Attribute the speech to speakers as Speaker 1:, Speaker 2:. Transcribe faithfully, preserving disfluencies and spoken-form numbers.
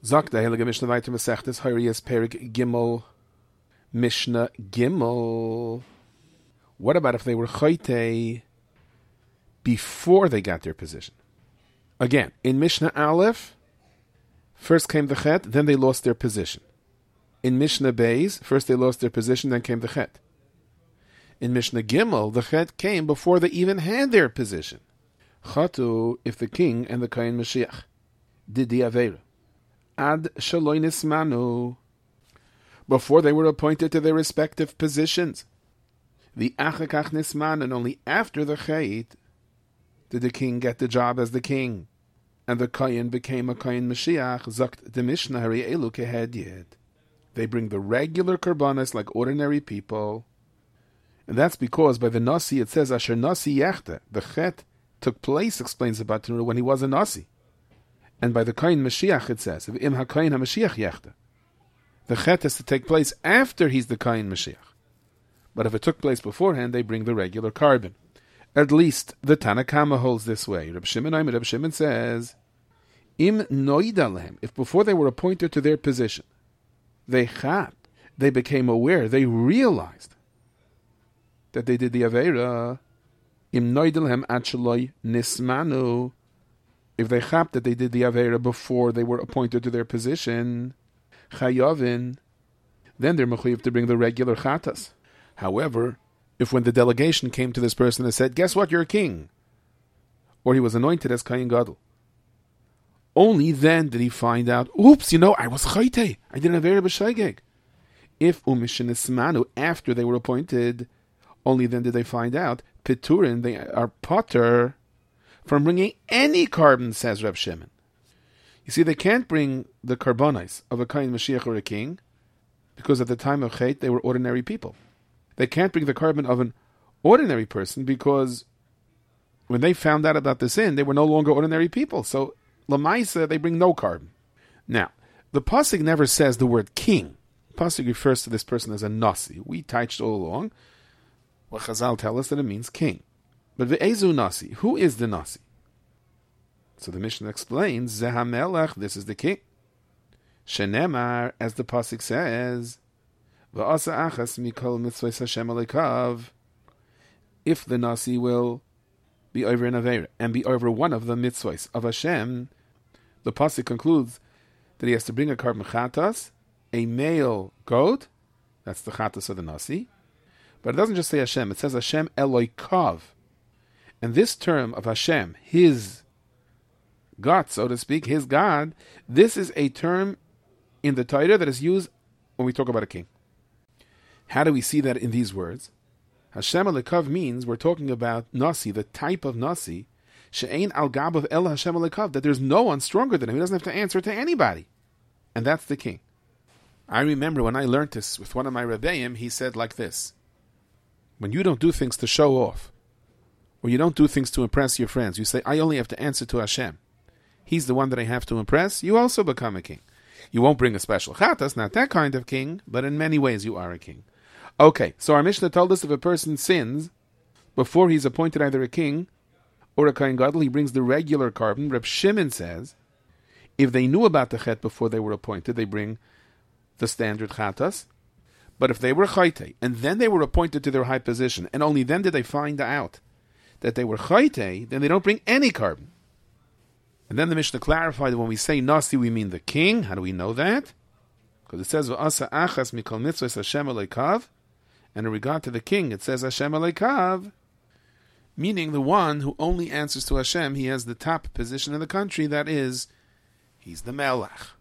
Speaker 1: Zok the Heilige Mishnah weiter Masechtes Horayos Perik Gimel Mishnah Gimel. What about if they were chayte before they got their position? Again, in Mishnah Aleph, first came the chet, then they lost their position. In Mishnah Beis, first they lost their position, then came the chet. In Mishnah Gimel, the chet came before they even had their position. Chatu, if the king and the Kohen Mashiach did the Aveira. Ad shaloi nismanu, before they were appointed to their respective positions. The achakach nisman, and only after the chait did the king get the job as the king, and the Kohen became a Kohen Mashiach. Zakt the Mishnah hari elu kehedyed. They bring the regular karbanos like ordinary people, and that's because by the nasi it says asher nasi yechte. The chet took place, explains the Batanura, when he was a nasi, and by the Kohen Mashiach it says im haKohen haMashiach yechte. The chet has to take place after he's the Kohen Mashiach. But if it took place beforehand, they bring the regular carbon. At least the Tanakama holds this way. Reb Shimon, Reb Shimon says, Im noidalem, if before they were appointed to their position, they chap, they became aware, they realized that they did the Aveira, Im noidalem acheloi nismanu, if they chap that they did the Aveira before they were appointed to their position, chayovin, then they're mechuyev to bring the regular chatas. However, if when the delegation came to this person and said, guess what, you're a king, or he was anointed as Kohen Gadol, only then did he find out, oops, you know, I was chayte, I didn't have Aveira b'shaygeg. If umishin ismanu, after they were appointed, only then did they find out, piturin, they are potter from bringing any carbon, says Reb Shimon. You see, they can't bring the karbonis of a Kohen Mashiach or a king, because at the time of Chet, they were ordinary people. They can't bring the carbon of an ordinary person because when they found out about the sin, they were no longer ordinary people. So, Lamaisa, they bring no carbon. Now, the Pasuk never says the word king. The Pasuk refers to this person as a Nasi. We touched all along. Well, Chazal tell us that it means king. But Ve'ezu Nasi, who is the Nasi? So the Mishnah explains, Zehamelech, this is the king. Shenemar, as the Pasuk says, V'asa achas mikol mitzvahs Hashem alekav, if the Nasi will be over in Aveira, and be over one of the mitzvahs of Hashem, the Pasuk concludes that he has to bring a carbon chatas, a male goat, that's the chatas of the Nasi, but it doesn't just say Hashem, it says Hashem Eloikav. And this term of Hashem, his God, so to speak, his God, this is a term in the Torah that is used when we talk about a king. How do we see that in these words? Hashem Alekav means we're talking about Nasi, the type of Nasi, She'ein al Gabav El Hashem Alekav, that there's no one stronger than him. He doesn't have to answer to anybody. And that's the king. I remember when I learned this with one of my Rebbeim, he said like this, when you don't do things to show off, or you don't do things to impress your friends, you say, I only have to answer to Hashem. He's the one that I have to impress, you also become a king. You won't bring a special chatas, not that kind of king, but in many ways you are a king. Okay, so our Mishnah told us if a person sins before he's appointed either a king or a Kohen Gadol, he brings the regular carbon. Reb Shimon says, if they knew about the chet before they were appointed, they bring the standard chatas. But if they were chayte, and then they were appointed to their high position, and only then did they find out that they were chayte, then they don't bring any carbon. And then the Mishnah clarified that when we say Nasi, we mean the king. How do we know that? Because it says, V'asa achas mikol mitzvahs Hashem alekav, and in regard to the king, it says Hashem alekav, meaning the one who only answers to Hashem, he has the top position in the country, that is, he's the melech.